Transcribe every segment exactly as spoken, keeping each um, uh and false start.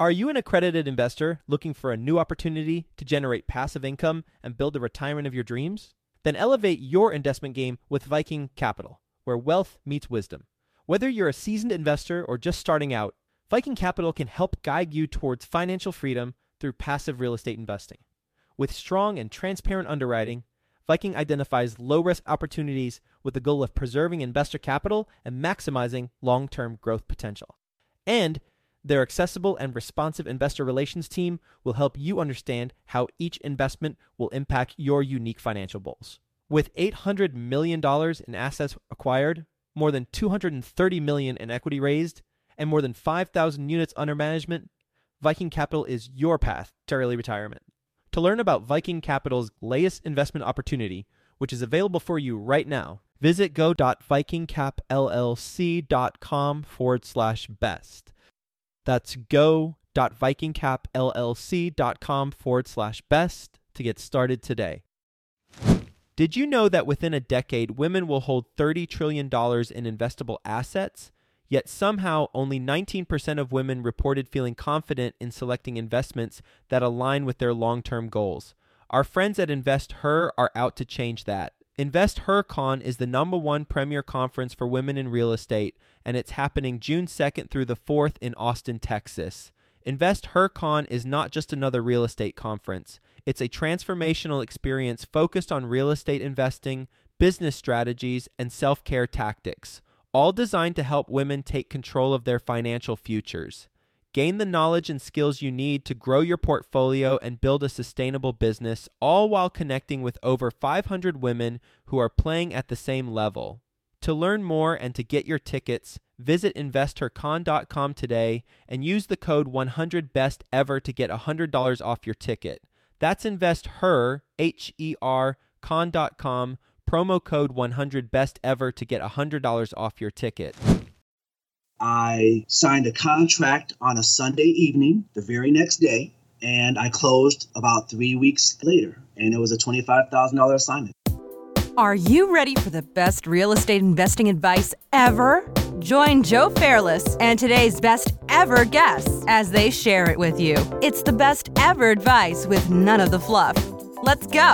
Are you an accredited investor looking for a new opportunity to generate passive income and build the retirement of your dreams? Then elevate your investment game with Viking Capital, where wealth meets wisdom. Whether you're a seasoned investor or just starting out, Viking Capital can help guide you towards financial freedom through passive real estate investing. With strong and transparent underwriting, Viking identifies low-risk opportunities with the goal of preserving investor capital and maximizing long-term growth potential. And their accessible and responsive investor relations team will help you understand how each investment will impact your unique financial goals. With eight hundred million dollars in assets acquired, more than two hundred thirty million dollars in equity raised, and more than five thousand units under management, Viking Capital is your path to early retirement. To learn about Viking Capital's latest investment opportunity, which is available for you right now, visit go.vikingcapllc.com forward slash best. That's go.vikingcapllc.com forward slash best to get started today. Did you know that within a decade, women will hold thirty trillion dollars in investable assets? Yet somehow only nineteen percent of women reported feeling confident in selecting investments that align with their long-term goals. Our friends at InvestHer are out to change that. InvestHerCon is the number one premier conference for women in real estate, and it's happening June second through the fourth in Austin, Texas. InvestHerCon is not just another real estate conference. It's a transformational experience focused on real estate investing, business strategies, and self-care tactics, all designed to help women take control of their financial futures. Gain the knowledge and skills you need to grow your portfolio and build a sustainable business, all while connecting with over five hundred women who are playing at the same level. To learn more and to get your tickets, visit investor con dot com today and use the code one hundred best ever to get one hundred dollars off your ticket. That's InvestHer, H E R, con dot com, promo code one hundred best ever to get one hundred dollars off your ticket. I signed a contract on a Sunday evening, the very next day, and I closed about three weeks later, and it was a twenty-five thousand dollars assignment. Are you ready for the best real estate investing advice ever? Join Joe Fairless and today's best ever guests as they share it with you. It's the best ever advice with none of the fluff. Let's go.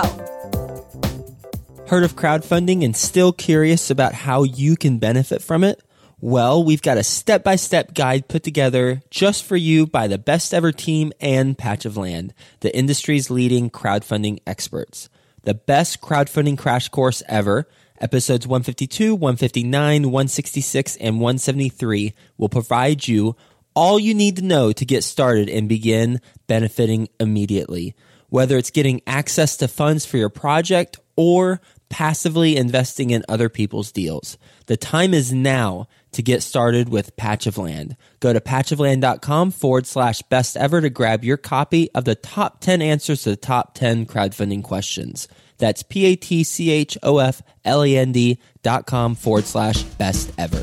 Heard of crowdfunding and still curious about how you can benefit from it? Well, we've got a step-by-step guide put together just for you by the Best Ever team and Patch of Land, the industry's leading crowdfunding experts. The best crowdfunding crash course ever, episodes one fifty-two, one fifty-nine, one sixty-six, and one seventy-three will provide you all you need to know to get started and begin benefiting immediately. Whether it's getting access to funds for your project or passively investing in other people's deals. The time is now to get started with Patch of Land. Go to patchofland.com forward slash best ever to grab your copy of the top ten answers to the top ten crowdfunding questions. That's P-A-T-C-H-O-F-L-A-N-D dot com forward slash best ever.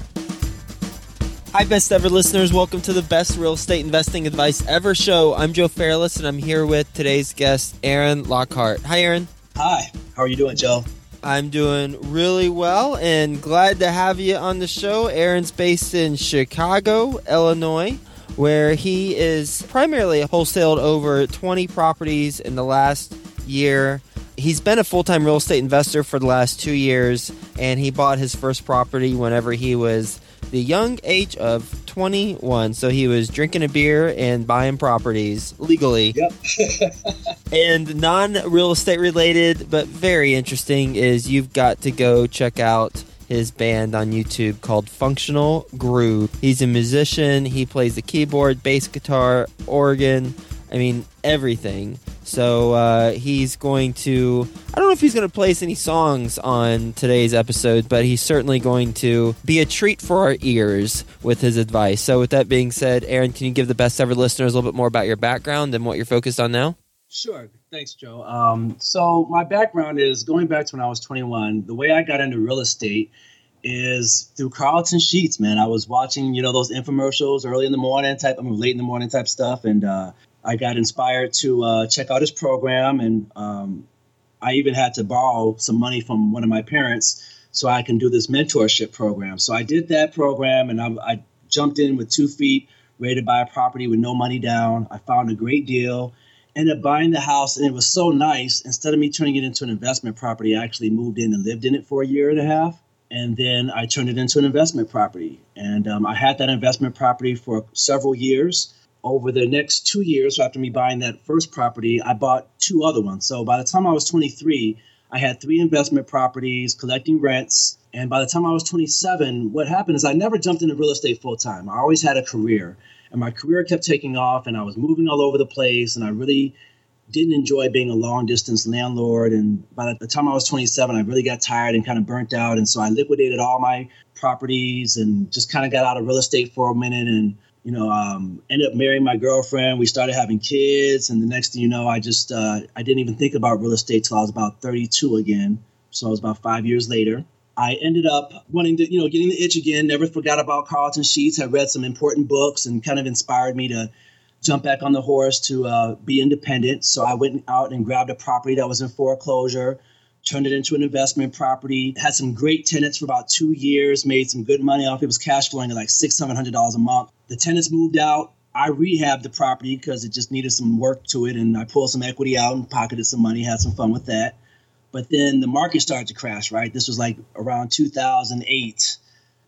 Hi, Best Ever listeners. Welcome to the Best Real Estate Investing Advice Ever show. I'm Joe Fairless, and I'm here with today's guest, Aaron Lockhart. Hi, Aaron. Hi. How are you doing, Joe? I'm doing really well and glad to have you on the show. Aaron's based in Chicago, Illinois, where he is primarily wholesaled over twenty properties in the last year. He's been a full-time real estate investor for the last two years, and he bought his first property whenever he was the young age of twenty-one. So he was drinking a beer and buying properties legally. Yep. And non-real estate related, but very interesting, is you've got to go check out his band on YouTube called Functional Groove. He's a musician. He plays the keyboard, bass guitar, organ. I mean, everything. So uh, he's going to, I don't know if he's going to place any songs on today's episode, but he's certainly going to be a treat for our ears with his advice. So with that being said, Aaron, can you give the Best Ever listeners a little bit more about your background and what you're focused on now? Sure. Thanks, Joe. Um, so my background is going back to when I was twenty-one. The way I got into real estate is through Carlton Sheets, man. I was watching, you know, those infomercials early in the morning type, I mean, late in the morning type stuff. And uh, I got inspired to uh, check out his program. And um, I even had to borrow some money from one of my parents so I can do this mentorship program. So I did that program, and I, I jumped in with two feet ready to buy a property with no money down. I found a great deal, ended up buying the house, and it was so nice. Instead of me turning it into an investment property, I actually moved in and lived in it for a year and a half. And then I turned it into an investment property. And um, I had that investment property for several years. Over the next two years after me buying that first property, I bought two other ones. So by the time I was twenty-three, I had three investment properties collecting rents. And by the time I was twenty-seven, what happened is I never jumped into real estate full time. I always had a career, and my career kept taking off, and I was moving all over the place, and I really didn't enjoy being a long distance landlord. And by the time I was twenty-seven, I really got tired and kind of burnt out. And so I liquidated all my properties and just kind of got out of real estate for a minute, and you know, um, ended up marrying my girlfriend. We started having kids, and the next thing you know, I just uh, I didn't even think about real estate till I was about thirty-two again. So it was about five years later. I ended up wanting to, you know, getting the itch again. Never forgot about Carleton Sheets. Had read some important books and kind of inspired me to jump back on the horse to uh, be independent. So I went out and grabbed a property that was in foreclosure, turned it into an investment property, had some great tenants for about two years, made some good money off it. It was cash flowing at like six hundred, seven hundred dollars a month. The tenants moved out. I rehabbed the property because it just needed some work to it, and I pulled some equity out and pocketed some money, had some fun with that. But then the market started to crash, right? This was like around two thousand eight.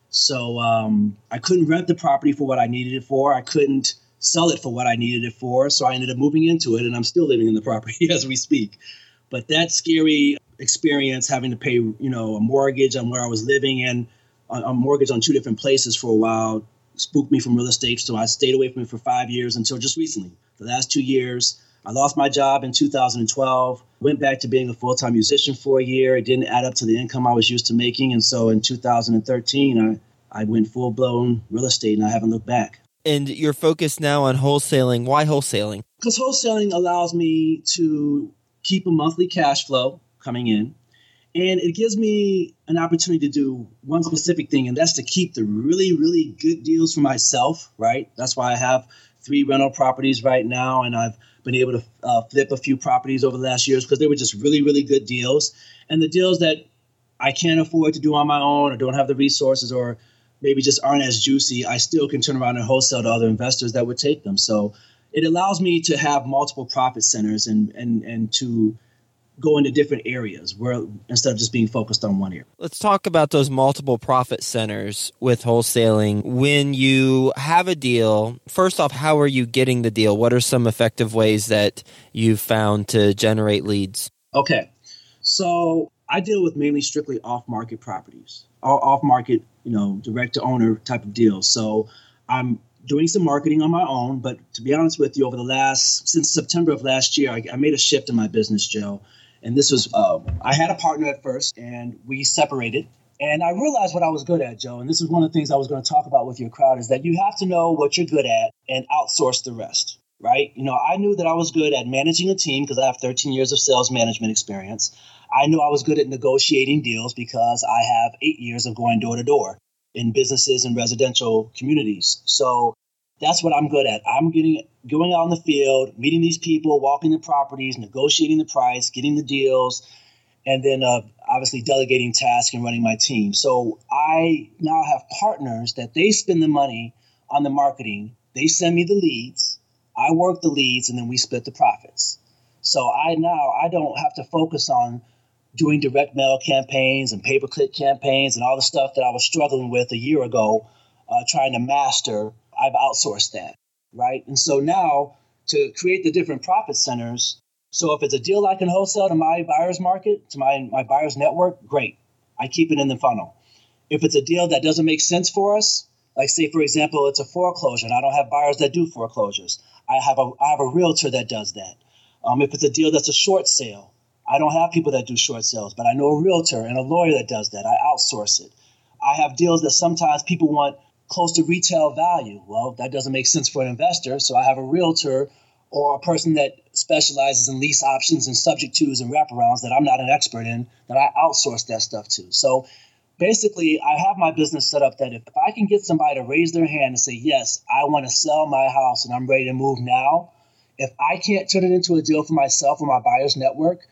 So um, I couldn't rent the property for what I needed it for. I couldn't sell it for what I needed it for. So I ended up moving into it, and I'm still living in the property as we speak. But that scary experience, having to pay, you know, a mortgage on where I was living and a mortgage on two different places for a while, spooked me from real estate. So I stayed away from it for five years until just recently. The last two years, I lost my job in two thousand twelve, went back to being a full-time musician for a year. It didn't add up to the income I was used to making. And so in two thousand thirteen, I, I went full-blown real estate, and I haven't looked back. And you're focused now on wholesaling. Why wholesaling? Because wholesaling allows me to keep a monthly cash flow coming in, and it gives me an opportunity to do one specific thing, and that's to keep the really, really good deals for myself, right? That's why I have three rental properties right now, and I've been able to uh, flip a few properties over the last years because they were just really, really good deals. And the deals that I can't afford to do on my own or don't have the resources or maybe just aren't as juicy, I still can turn around and wholesale to other investors that would take them. So it allows me to have multiple profit centers and and and to go into different areas where instead of just being focused on one area. Let's talk about those multiple profit centers with wholesaling. When you have a deal, first off, how are you getting the deal? What are some effective ways that you've found to generate leads? Okay. So I deal with mainly strictly off-market properties, off-market, you know, direct-to-owner type of deals. So I'm doing some marketing on my own, but to be honest with you, over the last, since September of last year, I, I made a shift in my business, Joe. And this was, uh, I had a partner at first, and we separated. And I realized what I was good at, Joe. And this is one of the things I was going to talk about with your crowd, is that you have to know what you're good at and outsource the rest, right? You know, I knew that I was good at managing a team because I have thirteen years of sales management experience. I knew I was good at negotiating deals because I have eight years of going door to door in businesses and residential communities. So that's what I'm good at. I'm getting going out in the field, meeting these people, walking the properties, negotiating the price, getting the deals, and then uh, obviously delegating tasks and running my team. So I now have partners that they spend the money on the marketing. They send me the leads. I work the leads, and then we split the profits. So I now I don't have to focus on doing direct mail campaigns and pay-per-click campaigns and all the stuff that I was struggling with a year ago, uh, trying to master. I've outsourced that, right? And so now to create the different profit centers, so if it's a deal I can wholesale to my buyer's market, to my, my buyer's network, great. I keep it in the funnel. If it's a deal that doesn't make sense for us, like say, for example, it's a foreclosure and I don't have buyers that do foreclosures, I have a, I have a realtor that does that. Um, if it's a deal that's a short sale, I don't have people that do short sales, but I know a realtor and a lawyer that does that. I outsource it. I have deals that sometimes people want close to retail value. Well, that doesn't make sense for an investor. So I have a realtor or a person that specializes in lease options and subject tos and wraparounds that I'm not an expert in, that I outsource that stuff to. So basically, I have my business set up that if, if I can get somebody to raise their hand and say, yes, I want to sell my house and I'm ready to move now, if I can't turn it into a deal for myself or my buyer's network,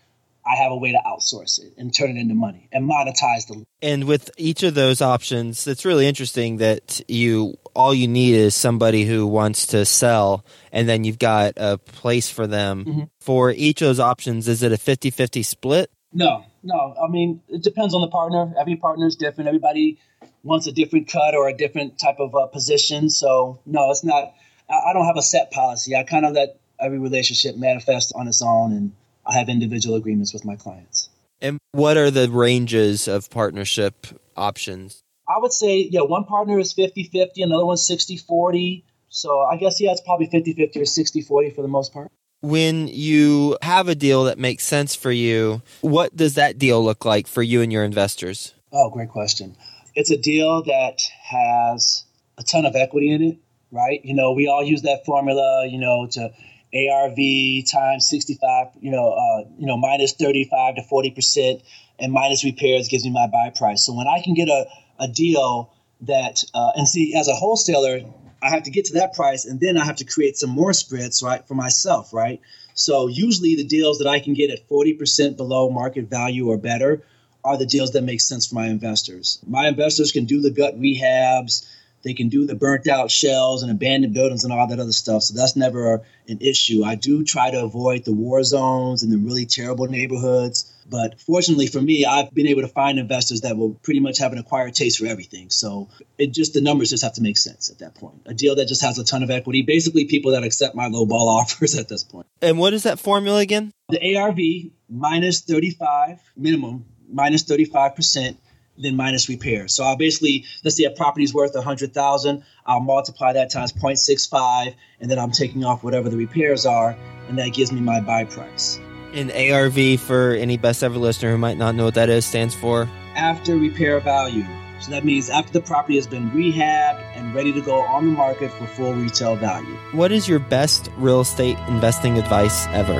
I have a way to outsource it and turn it into money and monetize the. And with each of those options, it's really interesting that you all you need is somebody who wants to sell, and then you've got a place for them. Mm-hmm. For each of those options, is it a fifty-fifty split? No, no. I mean, it depends on the partner. Every partner is different. Everybody wants a different cut or a different type of uh, position. So, no, it's not. I, I don't have a set policy. I kind of let every relationship manifest on its own, and I have individual agreements with my clients. And what are the ranges of partnership options? I would say, yeah, one partner is fifty-fifty, another one's sixty-forty. So I guess, yeah, it's probably fifty-fifty or sixty-forty for the most part. When you have a deal that makes sense for you, what does that deal look like for you and your investors? Oh, great question. It's a deal that has a ton of equity in it, right? You know, we all use that formula, you know, to A R V times sixty-five, you know, uh, you know, minus thirty-five to forty percent, and minus repairs gives me my buy price. So when I can get a, a deal that, uh, and see, as a wholesaler, I have to get to that price, and then I have to create some more spreads, right, for myself, right? So usually the deals that I can get at forty percent below market value or better are the deals that make sense for my investors. My investors can do the gut rehabs. They can do the burnt out shells and abandoned buildings and all that other stuff. So that's never an issue. I do try to avoid the war zones and the really terrible neighborhoods. But fortunately for me, I've been able to find investors that will pretty much have an acquired taste for everything. So it just the numbers just have to make sense at that point. A deal that just has a ton of equity, basically people that accept my low ball offers at this point. And what is that formula again? The A R V minus thirty-five minimum, minus thirty-five percent. Then minus repairs. So I'll basically, let's say a property's worth one hundred thousand dollars, I'll multiply that times zero point six five, and then I'm taking off whatever the repairs are, and that gives me my buy price. And A R V, for any best ever listener who might not know what that is, stands for? After repair value. So that means after the property has been rehabbed and ready to go on the market for full retail value. What is your best real estate investing advice ever?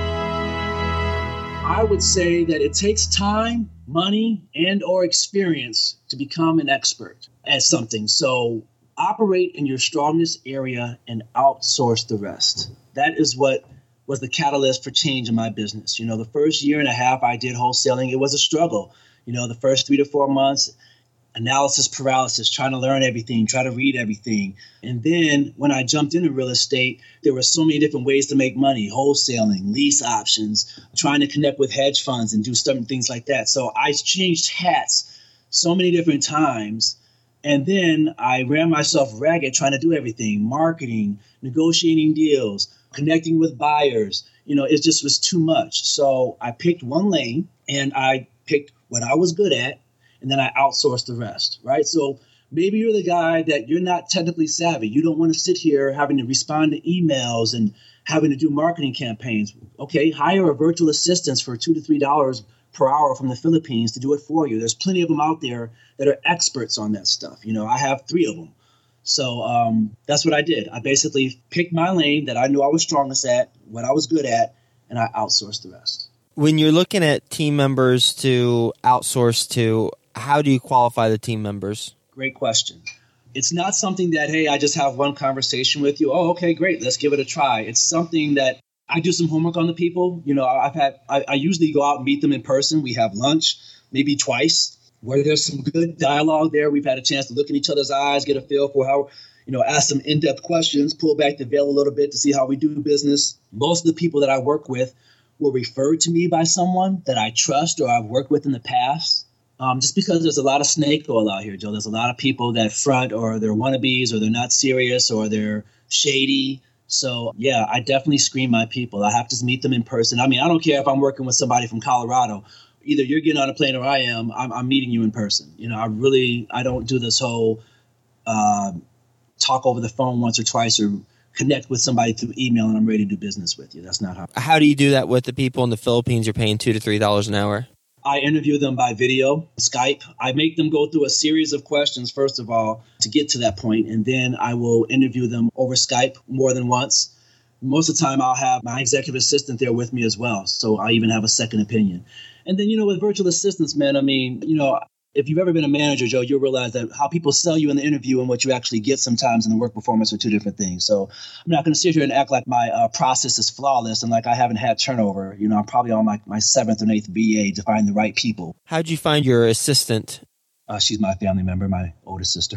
I would say that it takes time, money, and or experience to become an expert at something. So operate in your strongest area and outsource the rest. That is what was the catalyst for change in my business. You know, the first year and a half I did wholesaling, it was a struggle. You know, the first three to four months, analysis paralysis, trying to learn everything, try to read everything. And then when I jumped into real estate, there were so many different ways to make money: wholesaling, lease options, trying to connect with hedge funds and do certain things like that. So I changed hats so many different times. And then I ran myself ragged trying to do everything: marketing, negotiating deals, connecting with buyers. You know, it just was too much. So I picked one lane and I picked what I was good at, and then I outsourced the rest, right? So maybe you're the guy that you're not technically savvy. You don't want to sit here having to respond to emails and having to do marketing campaigns. Okay, hire a virtual assistant for two to three dollars per hour from the Philippines to do it for you. There's plenty of them out there that are experts on that stuff. You know, I have three of them. So um, that's what I did. I basically picked my lane that I knew I was strongest at, what I was good at, and I outsourced the rest. When you're looking at team members to outsource to, how do you qualify the team members? Great question. It's not something that, hey, I just have one conversation with you. Oh, okay, great. Let's give it a try. It's something that I do some homework on the people. You know, I've had, I, I usually go out and meet them in person. We have lunch, maybe twice, where there's some good dialogue there. We've had a chance to look in each other's eyes, get a feel for how, you know, ask some in-depth questions, pull back the veil a little bit to see how we do business. Most of the people that I work with were referred to me by someone that I trust or I've worked with in the past. Um, just because there's a lot of snake oil out here, Joe. There's a lot of people that front, or they're wannabes, or they're not serious, or they're shady. So, yeah, I definitely screen my people. I have to meet them in person. I mean, I don't care if I'm working with somebody from Colorado. Either you're getting on a plane or I am. I'm, I'm meeting you in person. You know, I really, I don't do this whole uh, talk over the phone once or twice or connect with somebody through email and I'm ready to do business with you. That's not how. How do you do that with the people in the Philippines you're paying two to three dollars an hour? I interview them by video, Skype. I make them go through a series of questions, first of all, to get to that point, and then I will interview them over Skype more than once. Most of the time, I'll have my executive assistant there with me as well, so I even have a second opinion. And then, you know, with virtual assistants, man, I mean, you know, If you've ever been a manager, Joe, you'll realize that how people sell you in the interview and what you actually get sometimes in the work performance are two different things. So I'm not going to sit here and act like my uh, process is flawless and like I haven't had turnover. You know, I'm probably on my, my seventh and eighth B A to find the right people. How'd you find your assistant? Uh, she's my family member, my oldest sister.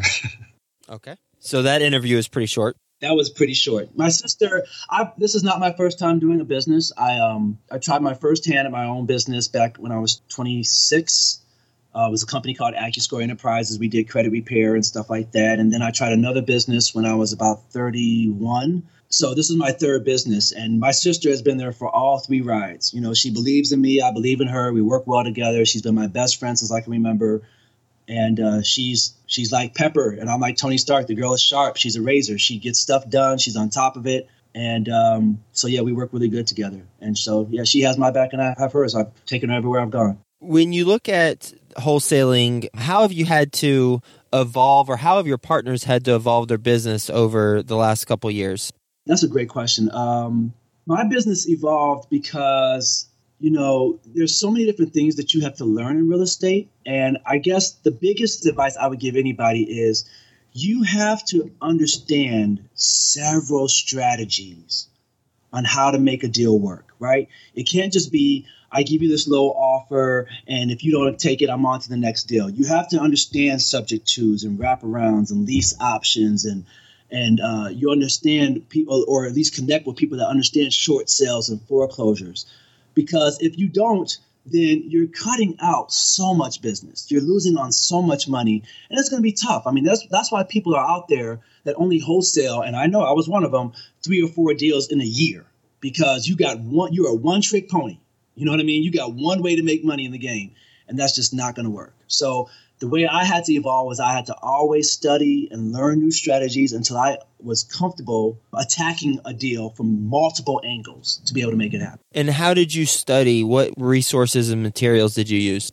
Okay. So that interview is pretty short. That was pretty short. My sister, I, this is not my first time doing a business. I um I tried my first hand at my own business back when I was twenty-six. Uh, it was a company called AccuScore Enterprises. We did credit repair and stuff like that. And then I tried another business when I was about thirty-one. So this is my third business. And my sister has been there for all three rides. You know, she believes in me. I believe in her. We work well together. She's been my best friend since I can remember. And uh, she's she's like Pepper. And I'm like Tony Stark. The girl is sharp. She's a razor. She gets stuff done. She's on top of it. And um, so, yeah, we work really good together. And so, yeah, she has my back and I have hers. I've taken her everywhere I've gone. When you look at wholesaling, how have you had to evolve, or how have your partners had to evolve their business over the last couple of years? That's a great question. Um, my business evolved because, you know, there's so many different things that you have to learn in real estate. And I guess the biggest advice I would give anybody is you have to understand several strategies on how to make a deal work, right? It can't just be, I give you this low offer, and if you don't take it, I'm on to the next deal. You have to understand subject twos and wraparounds and lease options, and and uh, you understand people, or at least connect with people that understand short sales and foreclosures. Because if you don't, then you're cutting out so much business. You're losing on so much money, and it's going to be tough. I mean, that's that's why people are out there that only wholesale, and I know I was one of them, three or four deals in a year, because you got one, you're a one-trick pony. You know what I mean? You got one way to make money in the game, and that's just not going to work. So the way I had to evolve was I had to always study and learn new strategies until I was comfortable attacking a deal from multiple angles to be able to make it happen. And how did you study? What resources and materials did you use?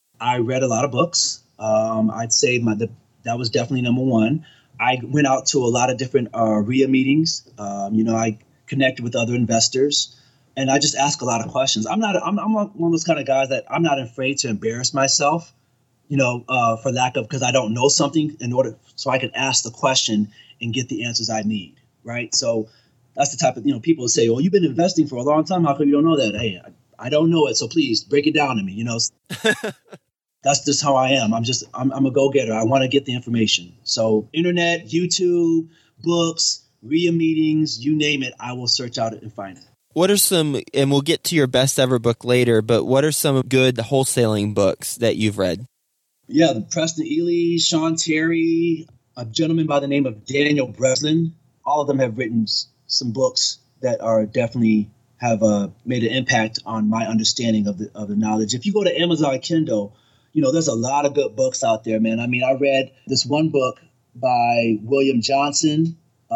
I read a lot of books. Um, I'd say my the, that was definitely number one. I went out to a lot of different uh, R I A meetings. Um, you know, I connected with other investors. And I just ask a lot of questions. I'm not. I'm, I'm one of those kind of guys that I'm not afraid to embarrass myself, you know, uh, for lack of because I don't know something in order so I can ask the question and get the answers I need. Right. So that's the type of, you know, people say, well, you've been investing for a long time. How come you don't know that? Hey, I, I don't know it. So please break it down to me. You know, that's just how I am. I'm just I'm, I'm a go-getter. I want to get the information. So internet, YouTube, books, R I A meetings, you name it. I will search out it and find it. What are some, and we'll get to your best ever book later, but what are some good wholesaling books that you've read? Yeah, the Preston Ely, Sean Terry, a gentleman by the name of Daniel Breslin. All of them have written some books that are definitely have uh, made an impact on my understanding of the of the knowledge. If you go to Amazon Kindle, you know, there's a lot of good books out there, man. I mean, I read this one book by William Johnson.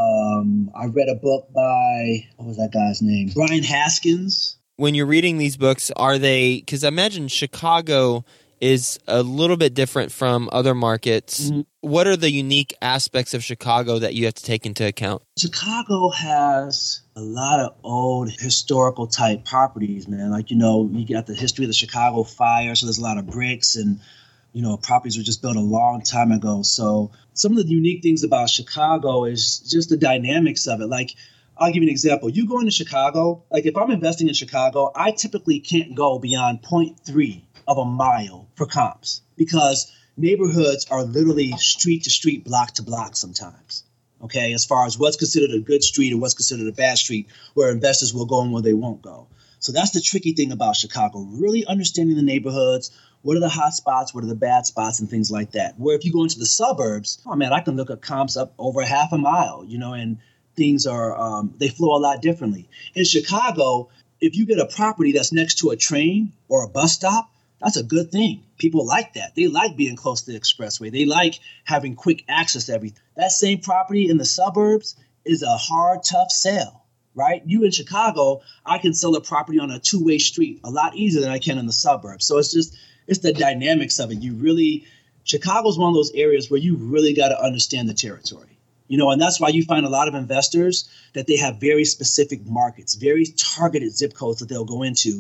Um, I read a book by, what was that guy's name? Brian Haskins. When you're reading these books, are they, because I imagine Chicago is a little bit different from other markets. Mm-hmm. What are the unique aspects of Chicago that you have to take into account? Chicago has a lot of old historical type properties, man. Like, you know, you got the history of the Chicago fire, so there's a lot of bricks and, you know, properties were just built a long time ago. So some of the unique things about Chicago is just the dynamics of it. Like, I'll give you an example. You go into Chicago, like if I'm investing in Chicago, I typically can't go beyond zero point three of a mile for comps because neighborhoods are literally street to street, block to block sometimes. Okay, as far as what's considered a good street or what's considered a bad street, where investors will go and where they won't go. So that's the tricky thing about Chicago, really understanding the neighborhoods. What are the hot spots? What are the bad spots and things like that? Where if you go into the suburbs, oh man, I can look at comps up over half a mile, you know, and things are, um, they flow a lot differently. In Chicago, if you get a property that's next to a train or a bus stop, that's a good thing. People like that. They like being close to the expressway. They like having quick access to everything. That same property in the suburbs is a hard, tough sale. Right? You in Chicago, I can sell a property on a two-way street a lot easier than I can in the suburbs. So it's just, it's the dynamics of it. You really, Chicago's one of those areas where you really got to understand the territory. You know, and that's why you find a lot of investors that they have very specific markets, very targeted zip codes that they'll go into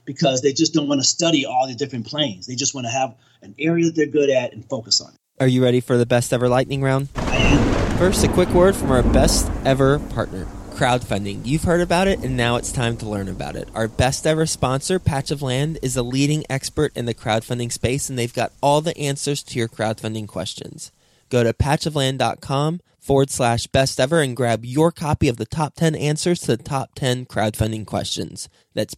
because they just don't want to study all the different planes. They just want to have an area that they're good at and focus on it. Are you ready for the best ever lightning round? I am. First, a quick word from our best ever partner, crowdfunding. You've heard about it, and now it's time to learn about it. Our best ever sponsor, Patch of Land, is a leading expert in the crowdfunding space, and they've got all the answers to your crowdfunding questions. Go to patchofland.com forward slash best ever and grab your copy of the top ten answers to the top ten crowdfunding questions. That's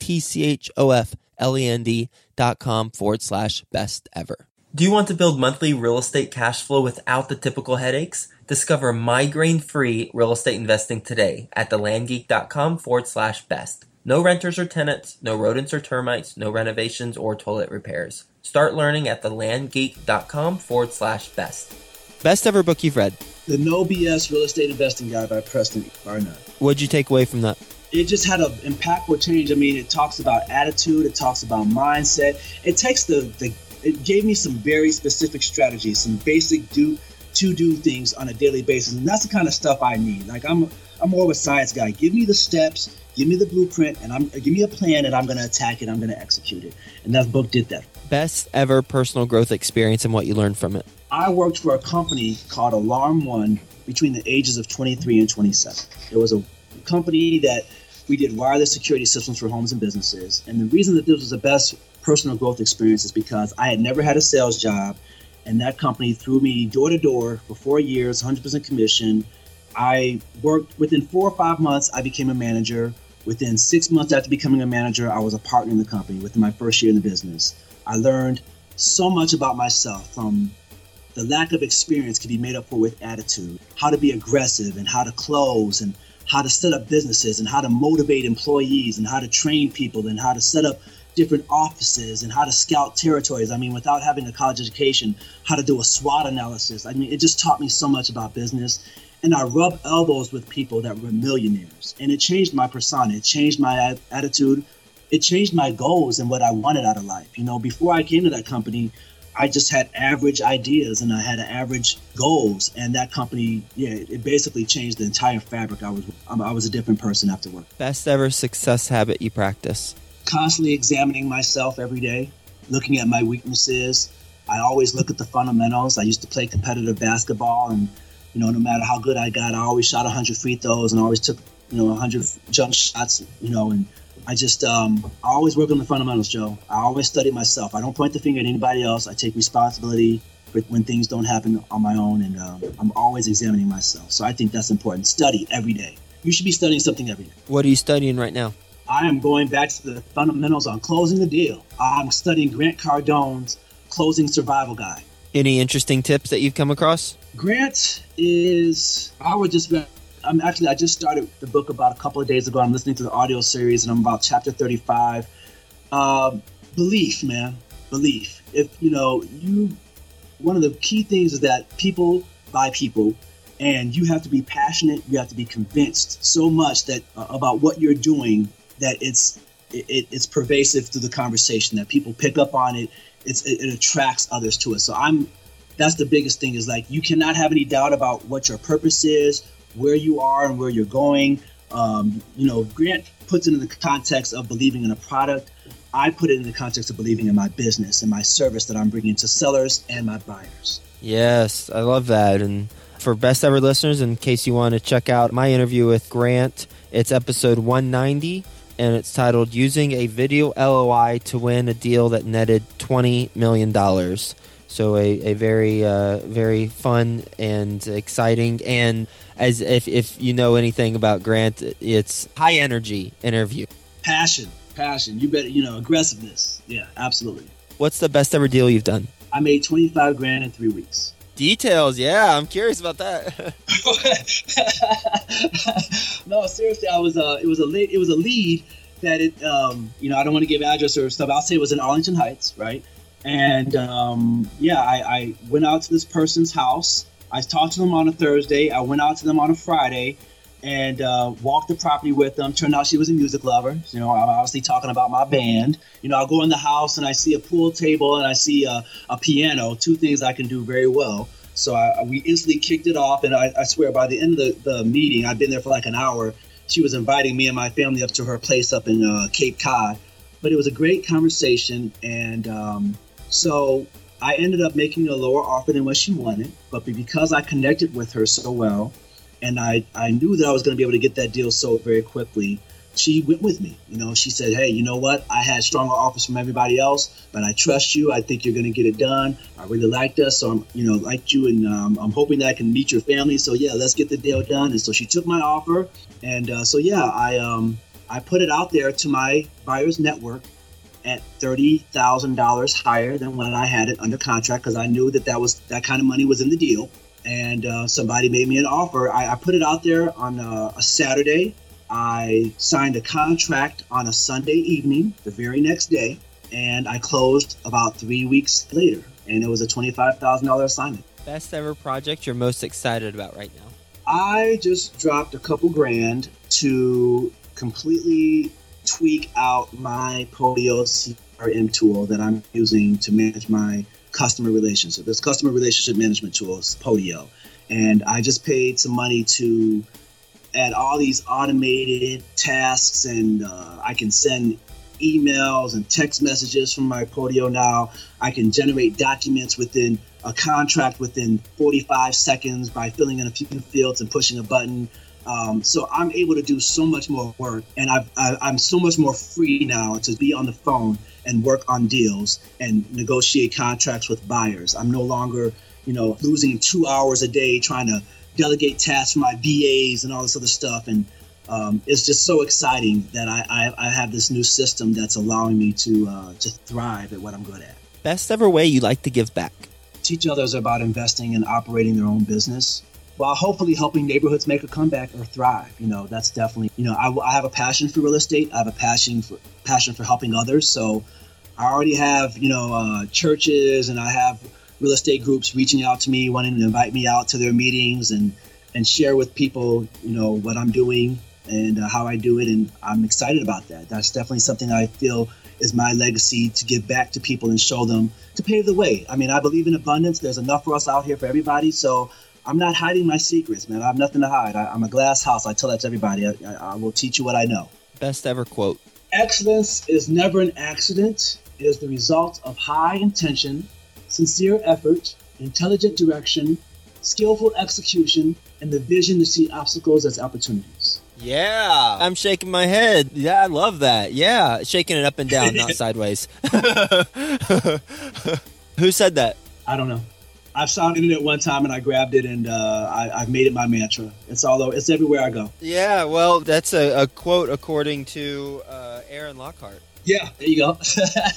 P-A-T-C-H-O-F-L-E-N-D dot com forward slash best ever. Do you want to build monthly real estate cash flow without the typical headaches? Discover migraine-free real estate investing today at thelandgeek.com forward slash best. No renters or tenants, no rodents or termites, no renovations or toilet repairs. Start learning at thelandgeek.com forward slash best. Best ever book you've read? The No B S Real Estate Investing Guide by Preston Barnett. What'd you take away from that? It just had an impactful change. I mean, it talks about attitude. It talks about mindset. It takes the, the it gave me some very specific strategies, some basic do to do things on a daily basis. And that's the kind of stuff I need. Like I'm I'm more of a science guy. Give me the steps, give me the blueprint, and I'm give me a plan, and I'm going to attack it. I'm going to execute it. And that book did that. Best ever personal growth experience and what you learned from it. I worked for a company called Alarm One between the ages of twenty-three and twenty-seven. It was a company that we did wireless security systems for homes and businesses. And the reason that this was the best personal growth experience is because I had never had a sales job, and that company threw me door to door for four years, one hundred percent commission. I worked within four or five months, I became a manager. Within six months after becoming a manager, I was a partner in the company within my first year in the business. I learned so much about myself, from the lack of experience can be made up for with attitude, how to be aggressive and how to close, and how to set up businesses and how to motivate employees and how to train people and how to set up different offices and how to scout territories. I mean, without having a college education, how to do a SWOT analysis. I mean, it just taught me so much about business. And I rubbed elbows with people that were millionaires. And it changed my persona. It changed my attitude. It changed my goals and what I wanted out of life. You know, before I came to that company, I just had average ideas and I had average goals. And that company, yeah, it basically changed the entire fabric. I was I was a different person afterward. Best ever success habit you practice? Constantly examining myself every day, looking at my weaknesses. I always look at the fundamentals. I used to play competitive basketball, and you know, no matter how good I got, I always shot one hundred free throws and always took, you know, one hundred jump shots, you know, and I just, um, I always work on the fundamentals, Joe. I always study myself. I don't point the finger at anybody else. I take responsibility for when things don't happen on my own, and um, I'm always examining myself. So I think that's important. Study every day. You should be studying something every day. What are you studying right now? I am going back to the fundamentals on closing the deal. I'm studying Grant Cardone's Closing Survival Guide. Any interesting tips that you've come across? Grant is, I would just, I'm actually, I just started the book about a couple of days ago. I'm listening to the audio series and I'm about chapter thirty-five. Um, belief, man, belief. If, you know, you, one of the key things is that people buy people, and you have to be passionate. You have to be convinced so much that uh, about what you're doing that it's it, it's pervasive through the conversation, that people pick up on it. It's, it, it attracts others to it. So I'm, that's the biggest thing, is like, you cannot have any doubt about what your purpose is, where you are and where you're going. Um, you know, Grant puts it in the context of believing in a product. I put it in the context of believing in my business and my service that I'm bringing to sellers and my buyers. Yes, I love that. And for best ever listeners, in case you want to check out my interview with Grant, it's episode one ninety, and it's titled Using a Video L O I to Win a Deal That Netted twenty million dollars. So a, a very, uh, very fun and exciting, and as if, if you know anything about Grant, it's high energy interview. Passion, passion. You better, you know, aggressiveness. Yeah, absolutely. What's the best ever deal you've done? I made twenty-five grand in three weeks. Details, yeah, I'm curious about that. No, seriously, I was uh, it was a lead, it was a lead that it, um, you know, I don't want to give address or stuff. I'll say it was in Arlington Heights, right? And um, yeah, I, I went out to this person's house. I talked to them on a Thursday. I went out to them on a Friday and uh, walked the property with them. Turned out she was a music lover. You know, I'm obviously talking about my band. You know, I'll go in the house and I see a pool table and I see a, a piano, two things I can do very well. So I, we instantly kicked it off. And I, I swear, by the end of the, the meeting, I'd been there for like an hour. She was inviting me and my family up to her place up in uh, Cape Cod. but it was a great conversation. And um, so I ended up making a lower offer than what she wanted. But because I connected with her so well, and I, I knew that I was going to be able to get that deal sold very quickly, she went with me. You know, she said, hey, you know what? I had stronger offers from everybody else, but I trust you. I think you're going to get it done. I really liked us. So, I'm, you know, liked you. And um, I'm hoping that I can meet your family. So, yeah, let's get the deal done. And so she took my offer. And uh, so, yeah, I um, I put it out there to my buyer's network at thirty thousand dollars higher than when I had it under contract, because I knew that that was that kind of money was in the deal. And uh, somebody made me an offer. I, I put it out there on a, a Saturday. I signed a contract on a Sunday evening, the very next day, and I closed about three weeks later, and it was a twenty-five thousand dollars assignment. Best ever project you're most excited about right now? I just dropped a couple grand to completely tweak out my Podio C R M tool that I'm using to manage my customer relationship. This customer relationship management tool is Podio, and I just paid some money to add all these automated tasks, and uh, I can send emails and text messages from my Podio now. I can generate documents within a contract within forty-five seconds by filling in a few fields and pushing a button. Um, so I'm able to do so much more work, and I've, I, I'm so much more free now to be on the phone and work on deals and negotiate contracts with buyers. I'm no longer, you know, losing two hours a day trying to delegate tasks for my V As and all this other stuff. And um, it's just so exciting that I, I, I have this new system that's allowing me to uh, to thrive at what I'm good at. Best ever way you like to give back? Teach others about investing and operating their own business, while hopefully helping neighborhoods make a comeback or thrive. You know, that's definitely, you know, I, I have a passion for real estate. I have a passion for passion for helping others. So I already have, you know, uh, churches, and I have real estate groups reaching out to me, wanting to invite me out to their meetings and, and share with people, you know, what I'm doing and uh, how I do it. And I'm excited about that. That's definitely something I feel is my legacy, to give back to people and show them, to pave the way. I mean, I believe in abundance. There's enough for us out here for everybody. So I'm not hiding my secrets, man. I have nothing to hide. I, I'm a glass house. I tell that to everybody. I, I, I will teach you what I know. Best ever quote? Excellence is never an accident. It is the result of high intention, sincere effort, intelligent direction, skillful execution, and the vision to see obstacles as opportunities. Yeah. I'm shaking my head. Yeah, I love that. Yeah. Shaking it up and down, not sideways. Who said that? I don't know. I saw it at one time and I grabbed it, and uh, I, I've made it my mantra. It's all over. It's everywhere I go. Yeah, well, that's a, a quote according to uh, Aaron Lockhart. Yeah, there you go.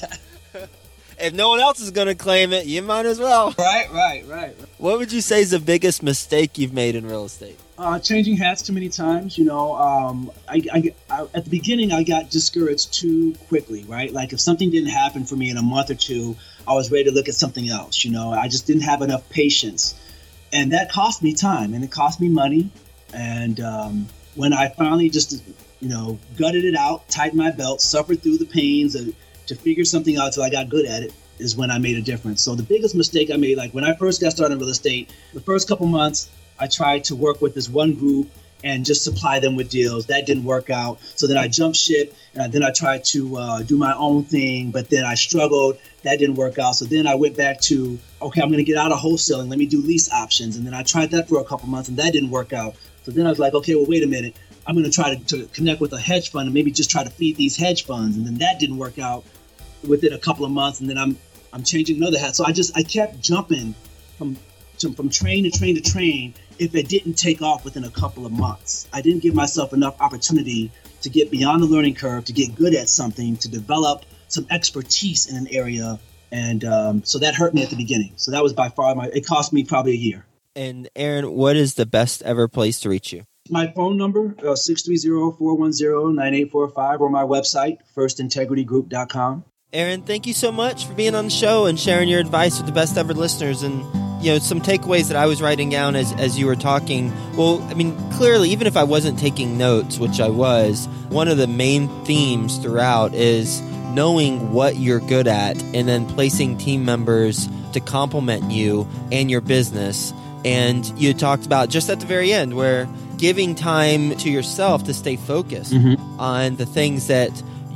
If no one else is going to claim it, you might as well. Right, right, right. What would you say is the biggest mistake you've made in real estate? Uh, changing hats too many times. You know, um, I, I, I, at the beginning, I got discouraged too quickly, right? Like if something didn't happen for me in a month or two, I was ready to look at something else. You know, I just didn't have enough patience. And that cost me time, and it cost me money. And um, when I finally just, you know, gutted it out, tightened my belt, suffered through the pains of, to figure something out till I got good at it, is when I made a difference. So the biggest mistake I made, like when I first got started in real estate, the first couple months, I tried to work with this one group and just supply them with deals. That didn't work out. So then I jumped ship, and then I tried to uh, do my own thing, but then I struggled. That didn't work out. So then I went back to, okay, I'm going to get out of wholesaling. Let me do lease options. And then I tried that for a couple months, and that didn't work out. So then I was like, okay, well, wait a minute. I'm going to try to, to connect with a hedge fund and maybe just try to feed these hedge funds. And then that didn't work out within a couple of months. And then I'm I'm changing another hat. So I just I kept jumping from to, from train to train to train. If it didn't take off within a couple of months, I didn't give myself enough opportunity to get beyond the learning curve, to get good at something, to develop some expertise in an area. And um, so that hurt me at the beginning. So that was by far my, it cost me probably a year. And Aaron, what is the best ever place to reach you? My phone number, uh, six three zero, four one zero, nine eight four five, or my website, first integrity group dot com. Aaron, thank you so much for being on the show and sharing your advice with the best ever listeners. And, you know, some takeaways that I was writing down as, as you were talking. Well, I mean, clearly, even if I wasn't taking notes, which I was, one of the main themes throughout is knowing what you're good at and then placing team members to complement you and your business. And you talked about just at the very end where giving time to yourself to stay focused mm-hmm. on the things that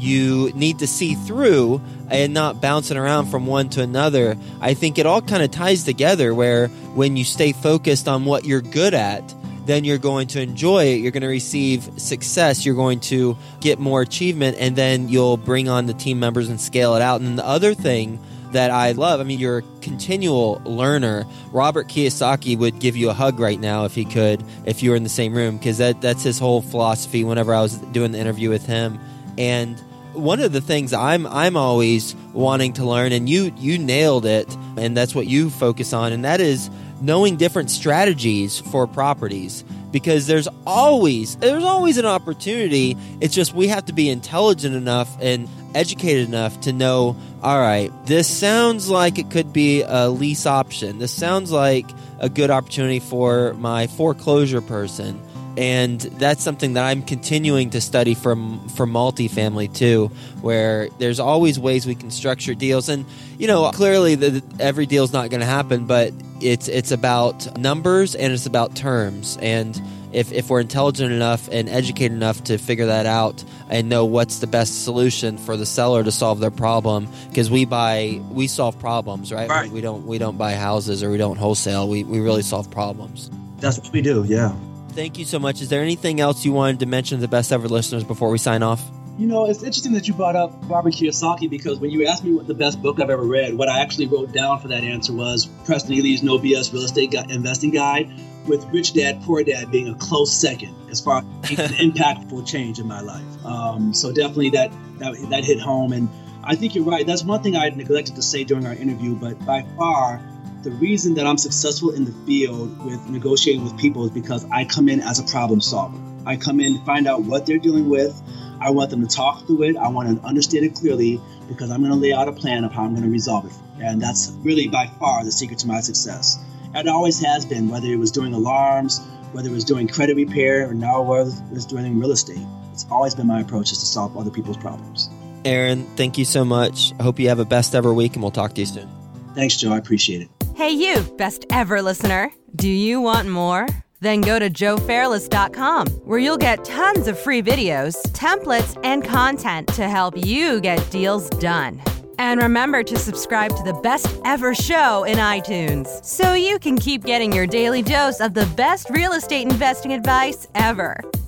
you need to see through and not bouncing around from one to another. I think it all kind of ties together where when you stay focused on what you're good at, then you're going to enjoy it. You're going to receive success. You're going to get more achievement, and then you'll bring on the team members and scale it out. And the other thing that I love, I mean, you're a continual learner. Robert Kiyosaki would give you a hug right now if he could, if you were in the same room, because that, that's his whole philosophy whenever I was doing the interview with him. And one of the things I'm I'm always wanting to learn, and you you nailed it, and that's what you focus on, and that is knowing different strategies for properties, because there's always there's always an opportunity. It's just we have to be intelligent enough and educated enough to know, all right, this sounds like it could be a lease option. This sounds like a good opportunity for my foreclosure person. And that's something that I'm continuing to study from for multifamily too, where there's always ways we can structure deals. And, you know, clearly the, every deal is not going to happen, but it's it's about numbers and it's about terms. And if, if we're intelligent enough and educated enough to figure that out and know what's the best solution for the seller to solve their problem, because we buy we solve problems, right? Right. We don't we don't buy houses or we don't wholesale. We we really solve problems. That's what we do, yeah. Thank you so much. Is there anything else you wanted to mention to the Best Ever listeners before we sign off? You know, it's interesting that you brought up Robert Kiyosaki, because when you asked me what the best book I've ever read, what I actually wrote down for that answer was Preston Ely's No B S Real Estate Gu- Investing Guide, with Rich Dad, Poor Dad being a close second as far as an impactful change in my life. Um, so definitely that, that that hit home. And I think you're right. That's one thing I neglected to say during our interview, but by far, the reason that I'm successful in the field with negotiating with people is because I come in as a problem solver. I come in to find out what they're dealing with. I want them to talk through it. I want to understand it clearly, because I'm going to lay out a plan of how I'm going to resolve it. And that's really by far the secret to my success. And it always has been, whether it was doing alarms, whether it was doing credit repair, or now whether it was doing real estate. It's always been my approach, is to solve other people's problems. Aaron, thank you so much. I hope you have a best ever week, and we'll talk to you soon. Thanks, Joe. I appreciate it. Hey, you, best ever listener. Do you want more? Then go to joe fairless dot com, where you'll get tons of free videos, templates, and content to help you get deals done. And remember to subscribe to the Best Ever Show in iTunes, so you can keep getting your daily dose of the best real estate investing advice ever.